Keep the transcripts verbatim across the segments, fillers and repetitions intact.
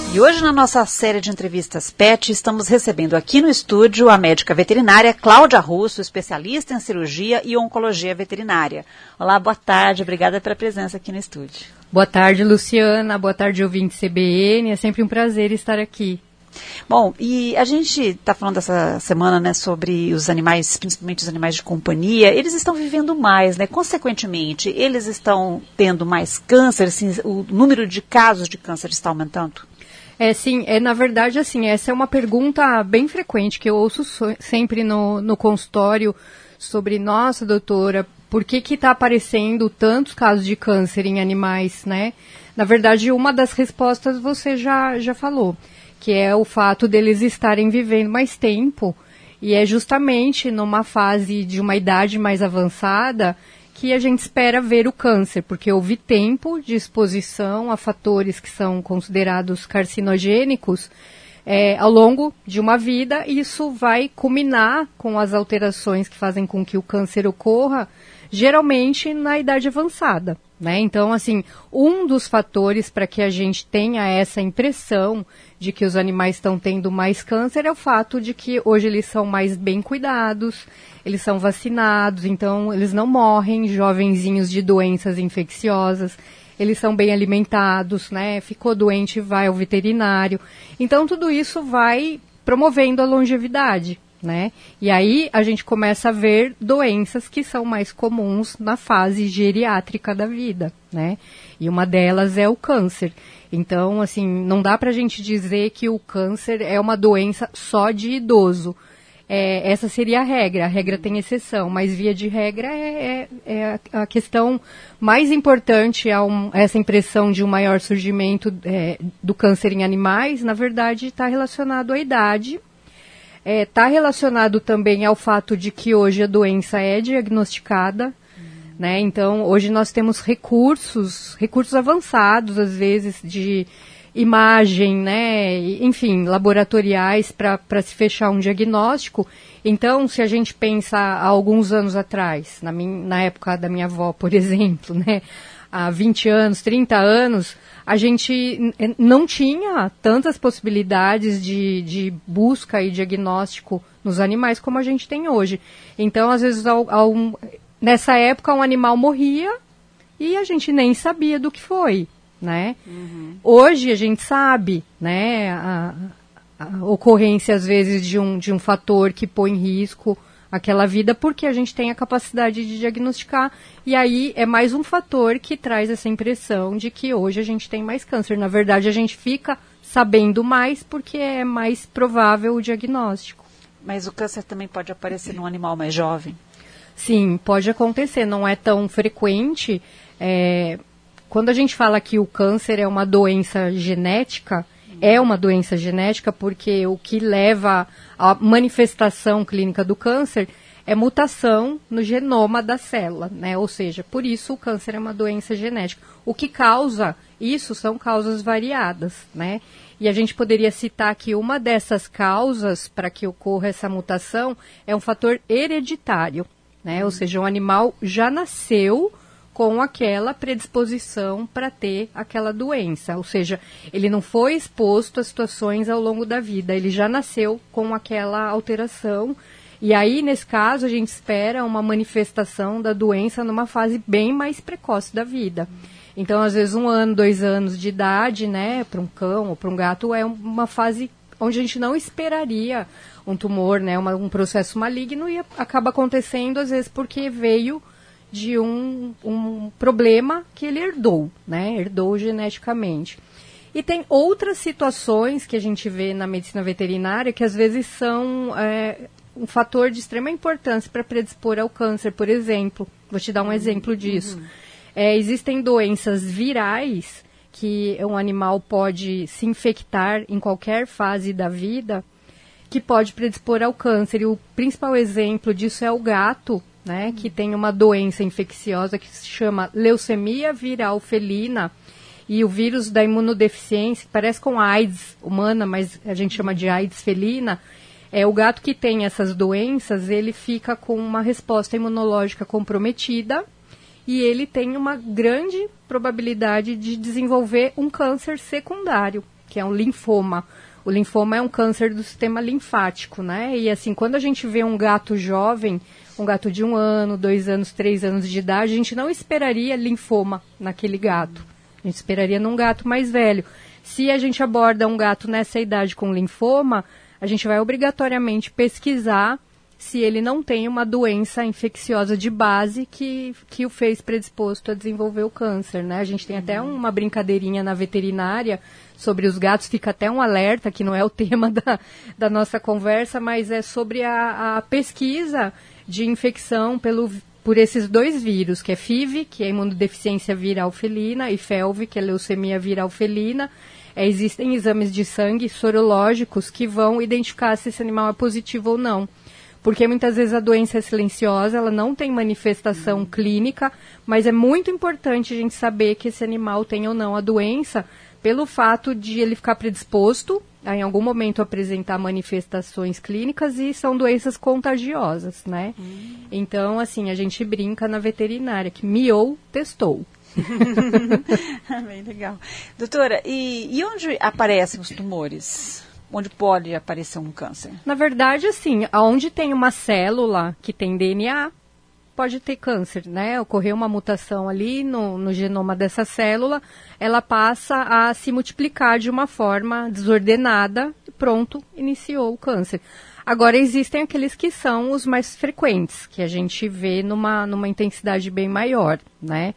E hoje na nossa série de entrevistas Pet, estamos recebendo aqui no estúdio a médica veterinária Cláudia Russo, especialista em cirurgia e oncologia veterinária. Olá, boa tarde, obrigada pela presença aqui no estúdio. Boa tarde, Luciana, boa tarde, ouvinte C B N, é sempre um prazer estar aqui. Bom, e a gente está falando essa semana, né, sobre os animais, principalmente os animais de companhia, eles estão vivendo mais, né? Consequentemente, eles estão tendo mais câncer, assim, o número de casos de câncer está aumentando? É, sim, é, na verdade, assim, essa é uma pergunta bem frequente que eu ouço so- sempre no, no consultório sobre, nossa, doutora, por que que está aparecendo tantos casos de câncer em animais, né? Na verdade, uma das respostas você já, já falou, que é o fato deles estarem vivendo mais tempo, e é justamente numa fase de uma idade mais avançada que a gente espera ver o câncer, porque houve tempo de exposição a fatores que são considerados carcinogênicos é, ao longo de uma vida, e isso vai culminar com as alterações que fazem com que o câncer ocorra, geralmente na idade avançada, né? Então, assim, um dos fatores para que a gente tenha essa impressão de que os animais estão tendo mais câncer é o fato de que hoje eles são mais bem cuidados, eles são vacinados, então eles não morrem jovenzinhos de doenças infecciosas, eles são bem alimentados, né? Ficou doente, vai ao veterinário. Então, tudo isso vai promovendo a longevidade, né? E aí a gente começa a ver doenças que são mais comuns na fase geriátrica da vida, né? E uma delas é o câncer. Então, assim, não dá pra gente dizer que o câncer é uma doença só de idoso. É, essa seria a regra, a regra tem exceção, mas via de regra é, é, é a questão mais importante, a um, essa impressão de um maior surgimento é, do câncer em animais, na verdade está relacionado à idade. Está é, relacionado também ao fato de que hoje a doença é diagnosticada, uhum. né? Então, hoje nós temos recursos, recursos avançados, às vezes, de imagem, né? Enfim, laboratoriais para se fechar um diagnóstico. Então, se a gente pensa há alguns anos atrás, na, minha, na época da minha avó, por exemplo, né? Há vinte anos, trinta anos, a gente não tinha tantas possibilidades de, de busca e diagnóstico nos animais como a gente tem hoje. Então, às vezes, ao, ao, nessa época, um animal morria e a gente nem sabia do que foi, né? Uhum. Hoje a gente sabe, né, a, a ocorrência, às vezes, de um, de um fator que põe em risco aquela vida, porque a gente tem a capacidade de diagnosticar, e aí é mais um fator que traz essa impressão de que hoje a gente tem mais câncer. Na verdade, a gente fica sabendo mais porque é mais provável o diagnóstico. Mas o câncer também pode aparecer num animal mais jovem? Sim, pode acontecer, não é tão frequente. É, quando a gente fala que o câncer é uma doença genética, é uma doença genética porque o que leva à manifestação clínica do câncer é mutação no genoma da célula, né? Ou seja, por isso o câncer é uma doença genética. O que causa isso são causas variadas, né? E a gente poderia citar que uma dessas causas para que ocorra essa mutação é um fator hereditário, né? Ou seja, o animal já nasceu com aquela predisposição para ter aquela doença, ou seja, ele não foi exposto a situações ao longo da vida, ele já nasceu com aquela alteração, e aí, nesse caso, a gente espera uma manifestação da doença numa fase bem mais precoce da vida. Então, às vezes, um ano, dois anos de idade, né, para um cão ou para um gato, é uma fase onde a gente não esperaria um tumor, né, uma, um processo maligno, e acaba acontecendo, às vezes, porque veio de um, um problema que ele herdou, né? Herdou geneticamente. E tem outras situações que a gente vê na medicina veterinária que às vezes são é, um fator de extrema importância para predispor ao câncer, por exemplo. Vou te dar um exemplo disso. Uhum. É, existem doenças virais que um animal pode se infectar em qualquer fase da vida que pode predispor ao câncer. E o principal exemplo disso é o gato, né, que tem uma doença infecciosa que se chama leucemia viral felina, e o vírus da imunodeficiência, que parece com a AIDS humana, mas a gente chama de AIDS felina, é o gato que tem essas doenças, ele fica com uma resposta imunológica comprometida e ele tem uma grande probabilidade de desenvolver um câncer secundário, que é um linfoma. O linfoma é um câncer do sistema linfático, né? E assim, quando a gente vê um gato jovem, um gato de um ano, dois anos, três anos de idade, a gente não esperaria linfoma naquele gato. A gente esperaria num gato mais velho. Se a gente aborda um gato nessa idade com linfoma, a gente vai obrigatoriamente pesquisar se ele não tem uma doença infecciosa de base que, que o fez predisposto a desenvolver o câncer, né? A gente tem até uma brincadeirinha na veterinária sobre os gatos, fica até um alerta, que não é o tema da, da nossa conversa, mas é sobre a, a pesquisa de infecção pelo, por esses dois vírus, que é F I V, que é imunodeficiência viral felina, e F E L V, que é leucemia viral felina. É, existem exames de sangue sorológicos que vão identificar se esse animal é positivo ou não. Porque muitas vezes a doença é silenciosa, ela não tem manifestação clínica, mas é muito importante a gente saber que esse animal tem ou não a doença, pelo fato de ele ficar predisposto a, em algum momento, apresentar manifestações clínicas, e são doenças contagiosas, né? Hum. Então, assim, a gente brinca na veterinária que miou, testou. Bem legal. Doutora, e, e onde aparecem os tumores? Onde pode aparecer um câncer? Na verdade, assim, onde tem uma célula que tem D N A, pode ter câncer, né? Ocorreu uma mutação ali no, no genoma dessa célula, ela passa a se multiplicar de uma forma desordenada, e pronto, iniciou o câncer. Agora, existem aqueles que são os mais frequentes, que a gente vê numa, numa intensidade bem maior, né?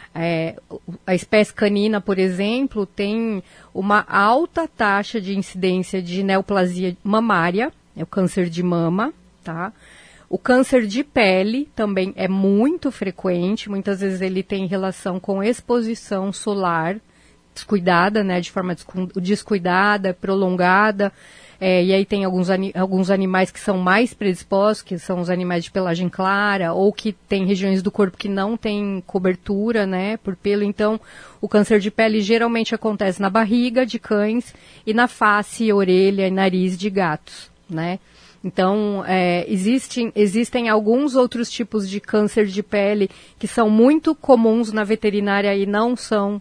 É, a espécie canina, por exemplo, tem uma alta taxa de incidência de neoplasia mamária, é o câncer de mama, tá? O câncer de pele também é muito frequente, muitas vezes ele tem relação com exposição solar descuidada, né, de forma descuidada, prolongada. É, e aí tem alguns, alguns animais que são mais predispostos, que são os animais de pelagem clara, ou que tem regiões do corpo que não tem cobertura, né, por pelo. Então, o câncer de pele geralmente acontece na barriga de cães e na face, orelha e nariz de gatos, né. Então, é, existem, existem alguns outros tipos de câncer de pele que são muito comuns na veterinária e não são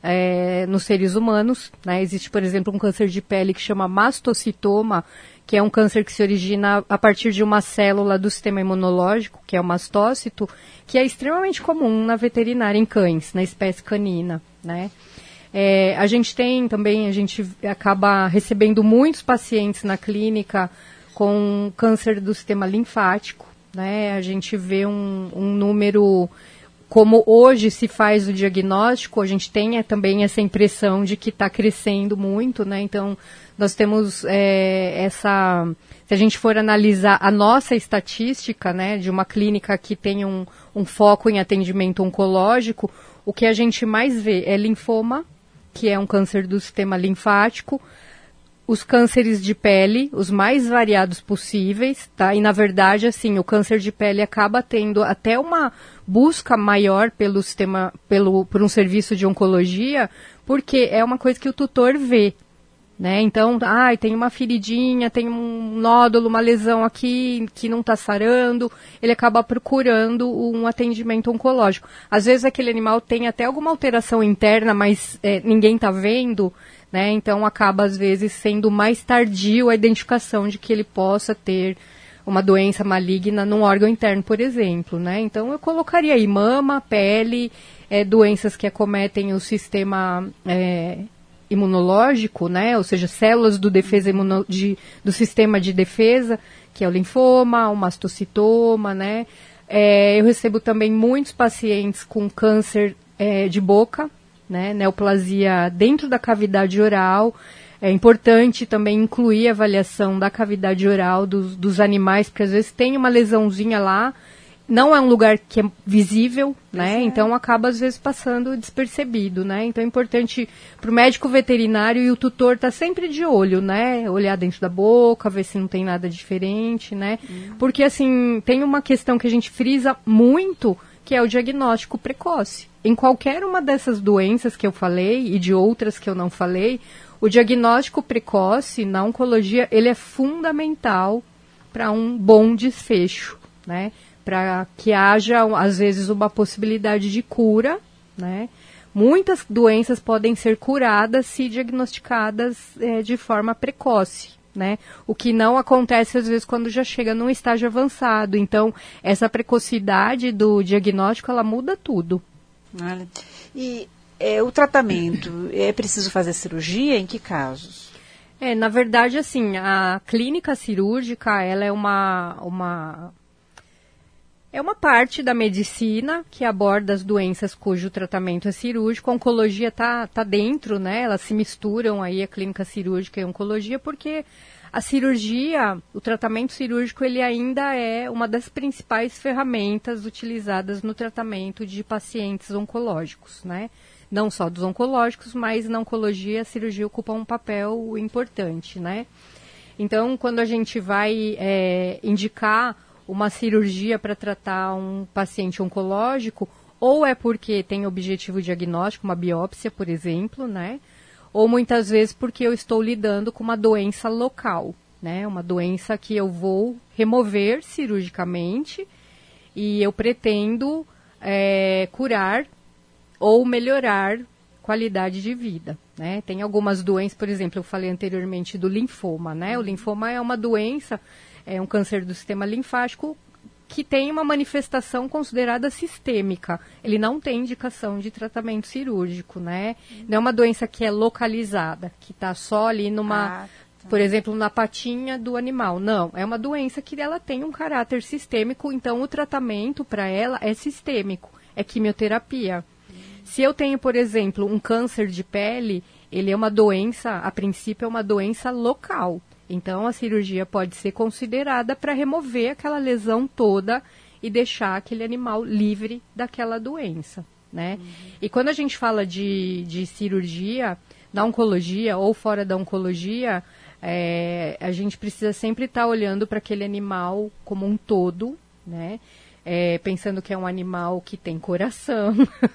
É, nos seres humanos, né? Existe, por exemplo, um câncer de pele que chama mastocitoma, que é um câncer que se origina a partir de uma célula do sistema imunológico, que é o mastócito, que é extremamente comum na veterinária em cães, na espécie canina, né? É, a gente tem também, a gente acaba recebendo muitos pacientes na clínica com câncer do sistema linfático, né? A gente vê um, um número... Como hoje se faz o diagnóstico, a gente tem é, também essa impressão de que está crescendo muito, né? Então, nós temos é, essa... Se a gente for analisar a nossa estatística, né, de uma clínica que tem um, um foco em atendimento oncológico, o que a gente mais vê é linfoma, que é um câncer do sistema linfático, os cânceres de pele, os mais variados possíveis, tá? E, na verdade, assim, o câncer de pele acaba tendo até uma busca maior pelo sistema, pelo, por um serviço de oncologia, porque é uma coisa que o tutor vê, né? Então, ai, tem uma feridinha, tem um nódulo, uma lesão aqui que não está sarando, ele acaba procurando um atendimento oncológico. Às vezes aquele animal tem até alguma alteração interna, mas é, ninguém está vendo, né? Então acaba às vezes sendo mais tardio a identificação de que ele possa ter uma doença maligna num órgão interno, por exemplo, né? Então eu colocaria aí mama, pele, é, doenças que acometem o sistema é, imunológico, né? Ou seja, células do, defesa imuno, de, do sistema de defesa, que é o linfoma, o mastocitoma, né? É, eu recebo também muitos pacientes com câncer é, de boca, né, neoplasia dentro da cavidade oral. É importante também incluir a avaliação da cavidade oral dos, dos animais, porque às vezes tem uma lesãozinha lá, não é um lugar que é visível, né, é. Então acaba às vezes passando despercebido, né, então é importante para o médico veterinário e o tutor estar tá sempre de olho, né, olhar dentro da boca, ver se não tem nada diferente, né, hum. Porque assim, tem uma questão que a gente frisa muito, que é o diagnóstico precoce. Em qualquer uma dessas doenças que eu falei e de outras que eu não falei, o diagnóstico precoce na oncologia, ele é fundamental para um bom desfecho, né? Para que haja, às vezes, uma possibilidade de cura, né? muitas doenças podem ser curadas se diagnosticadas é, de forma precoce, né? O que não acontece às vezes quando já chega num estágio avançado. Então, essa precocidade do diagnóstico, ela muda tudo. Olha, e é, o tratamento, é preciso fazer cirurgia? Em que casos? É, na verdade, assim, a clínica cirúrgica, ela é uma, uma, é uma parte da medicina que aborda as doenças cujo tratamento é cirúrgico. A oncologia está tá dentro, né? Elas se misturam aí, a clínica cirúrgica e a oncologia, porque a cirurgia, o tratamento cirúrgico, ele ainda é uma das principais ferramentas utilizadas no tratamento de pacientes oncológicos, né? Não só dos oncológicos, mas na oncologia a cirurgia ocupa um papel importante, né? Então, quando a gente vai é, indicar uma cirurgia para tratar um paciente oncológico, ou é porque tem objetivo diagnóstico, uma biópsia, por exemplo, né? Ou muitas vezes porque eu estou lidando com uma doença local, né? Uma doença que eu vou remover cirurgicamente e eu pretendo é, curar ou melhorar qualidade de vida, né? Tem algumas doenças, por exemplo, eu falei anteriormente do linfoma, né? O linfoma é uma doença, é um câncer do sistema linfático que tem uma manifestação considerada sistêmica. Ele não tem indicação de tratamento cirúrgico, né? Não é uma doença que é localizada, que está só ali numa, ah, tá. por exemplo, na patinha do animal. Não, é uma doença que ela tem um caráter sistêmico, então o tratamento para ela é sistêmico, é quimioterapia. Se eu tenho, por exemplo, um câncer de pele, ele é uma doença, a princípio é uma doença local. Então, a cirurgia pode ser considerada para remover aquela lesão toda e deixar aquele animal livre daquela doença, né? Uhum. E quando a gente fala de, de cirurgia, na oncologia ou fora da oncologia, é, a gente precisa sempre estar olhando para aquele animal como um todo, né? É, pensando que é um animal que tem coração,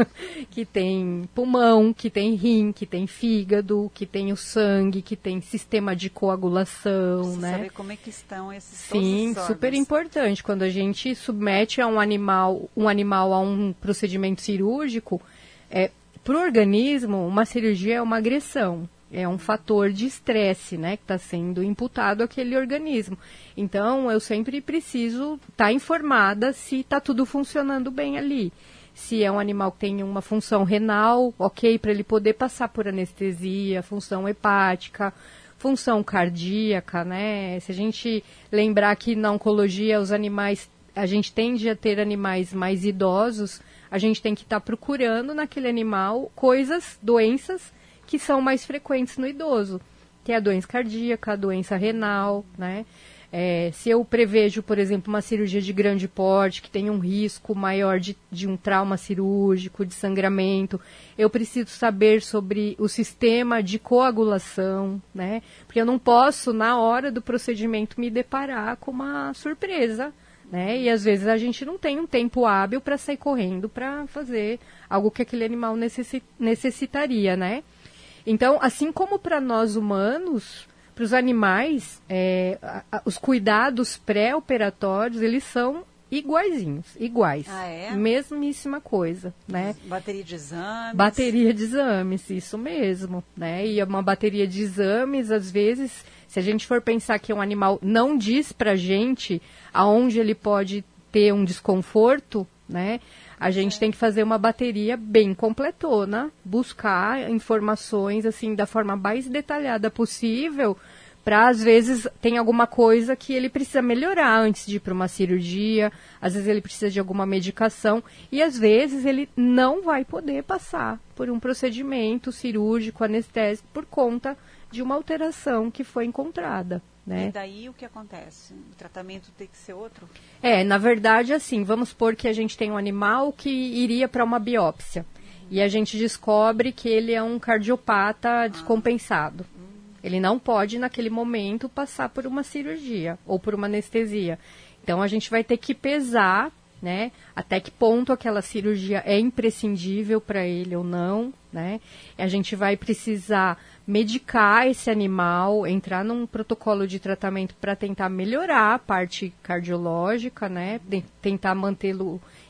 que tem pulmão, que tem rim, que tem fígado, que tem o sangue, que tem sistema de coagulação, Precisa né? saber como é que estão esses Sim, todos os super importante. Quando a gente submete a um animal, um animal a um procedimento cirúrgico, é, para o organismo, uma cirurgia é uma agressão. É um fator de estresse, né, que está sendo imputado àquele organismo. Então, eu sempre preciso estar tá informada se está tudo funcionando bem ali. Se é um animal que tem uma função renal, ok, para ele poder passar por anestesia, função hepática, função cardíaca, né? Se a gente lembrar que na oncologia os animais, a gente tende a ter animais mais idosos, a gente tem que estar tá procurando naquele animal coisas, doenças, que são mais frequentes no idoso, que é a doença cardíaca, a doença renal, né? É, se eu prevejo, por exemplo, uma cirurgia de grande porte, que tem um risco maior de, de um trauma cirúrgico, de sangramento, eu preciso saber sobre o sistema de coagulação, né? Porque eu não posso, na hora do procedimento, me deparar com uma surpresa, né? E às vezes a gente não tem um tempo hábil para sair correndo para fazer algo que aquele animal necessi- necessitaria, né? Então, assim como para nós humanos, para os animais, é, a, a, os cuidados pré-operatórios, eles são iguaizinhos, iguais. Ah, é? Mesmíssima coisa, né? Bateria de exames. Bateria de exames, isso mesmo, né? E uma bateria de exames, às vezes, se a gente for pensar que um animal não diz pra gente aonde ele pode ter um desconforto, né? A gente tem que fazer uma bateria bem completona, buscar informações assim da forma mais detalhada possível, para às vezes tem alguma coisa que ele precisa melhorar antes de ir para uma cirurgia, às vezes ele precisa de alguma medicação e às vezes ele não vai poder passar por um procedimento cirúrgico, anestésico, por conta de uma alteração que foi encontrada. Né? E daí o que acontece? O tratamento tem que ser outro? É, na verdade, assim, vamos supor que a gente tem um animal que iria para uma biópsia. Uhum. E a gente descobre que ele é um cardiopata descompensado. Uhum. Ele não pode, naquele momento, passar por uma cirurgia ou por uma anestesia. Então, a gente vai ter que pesar, né, até que ponto aquela cirurgia é imprescindível para ele ou não, né? A gente vai precisar medicar esse animal, entrar num protocolo de tratamento para tentar melhorar a parte cardiológica, né? De, tentar mantê-lo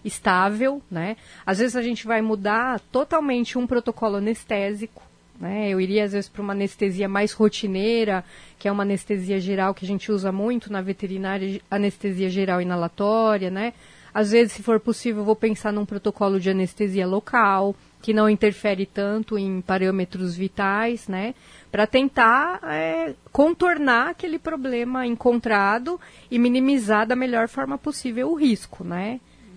estável, né? Às vezes a gente vai mudar totalmente um protocolo anestésico, né? Eu iria às vezes para uma anestesia mais rotineira, que é uma anestesia geral que a gente usa muito na veterinária, anestesia geral inalatória, né? Às vezes, se for possível, eu vou pensar num protocolo de anestesia local, que não interfere tanto em parâmetros vitais, né? Para tentar é, contornar aquele problema encontrado e minimizar da melhor forma possível o risco, né?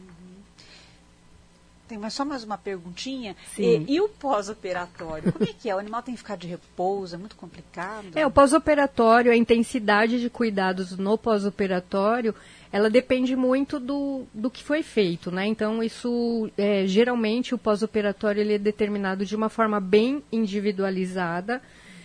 Tem mais, só mais uma perguntinha. Sim. E, e o pós-operatório? Como é que é? O animal tem que ficar de repouso? É muito complicado? É, o pós-operatório, a intensidade de cuidados no pós-operatório, ela depende muito do, do que foi feito, né? Então, isso, é, geralmente, o pós-operatório ele é determinado de uma forma bem individualizada,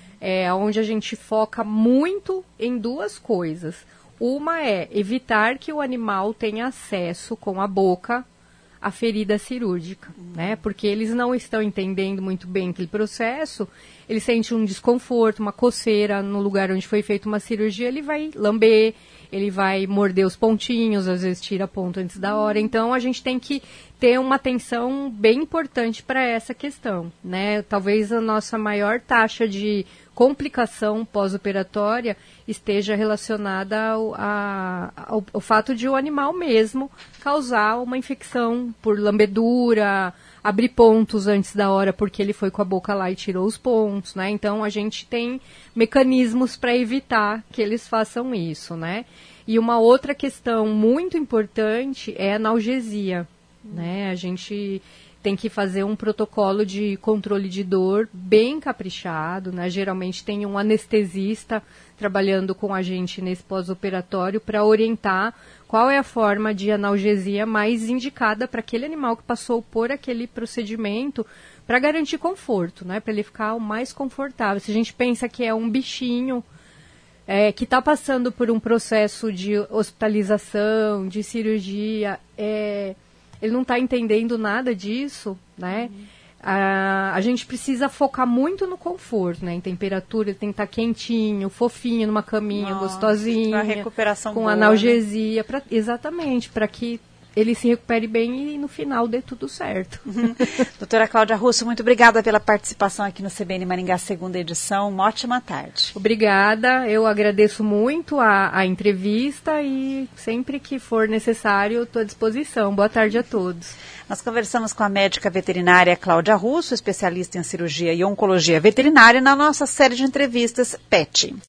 é, onde a gente foca muito em duas coisas. Uma é evitar que o animal tenha acesso com a boca a ferida cirúrgica, uhum. né? Porque eles não estão entendendo muito bem aquele processo, ele sente um desconforto, uma coceira no lugar onde foi feita uma cirurgia, ele vai lamber, ele vai morder os pontinhos, às vezes tira ponto antes da hora. Então, a gente tem que ter uma atenção bem importante para essa questão, né? Talvez a nossa maior taxa de complicação pós-operatória esteja relacionada ao, a, ao, ao fato de o animal mesmo causar uma infecção por lambedura, abrir pontos antes da hora porque ele foi com a boca lá e tirou os pontos, né? Então, a gente tem mecanismos para evitar que eles façam isso, né? E uma outra questão muito importante é a analgesia, né? A gente tem que fazer um protocolo de controle de dor bem caprichado, né? Geralmente tem um anestesista trabalhando com a gente nesse pós-operatório para orientar qual é a forma de analgesia mais indicada para aquele animal que passou por aquele procedimento para garantir conforto, né? Para ele ficar o mais confortável. Se a gente pensa que é um bichinho é, que está passando por um processo de hospitalização, de cirurgia, é... ele não está entendendo nada disso, né? Uhum. A, a gente precisa focar muito no conforto, né? Em temperatura, ele tem que estar tá quentinho, fofinho, numa caminha, Nossa, gostosinha. Para recuperação com boa, analgesia, né? pra, exatamente, para que ele se recupere bem e no final dê tudo certo. Uhum. Doutora Cláudia Russo, muito obrigada pela participação aqui no C B N Maringá, segunda edição. Uma ótima tarde. Obrigada, eu agradeço muito a, a entrevista e sempre que for necessário, estou à disposição. Boa tarde a todos. Nós conversamos com a médica veterinária Cláudia Russo, especialista em cirurgia e oncologia veterinária, na nossa série de entrevistas P E T.